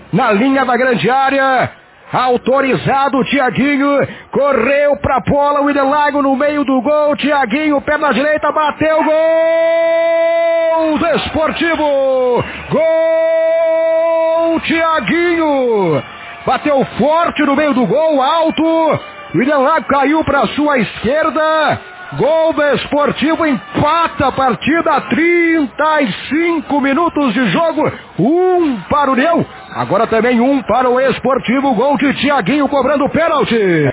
na linha da grande área. Autorizado, Thiaguinho, correu pra bola, o Idelago no meio do gol, Thiaguinho, perna direita, bateu, gol Desportivo, gol Thiaguinho, bateu forte no meio do gol, alto, o Idelago caiu pra sua esquerda, gol Desportivo, empata a partida, 35 minutos de jogo, 1 para o União. Agora também 1 para o Esportivo, gol de Thiaguinho cobrando pênalti.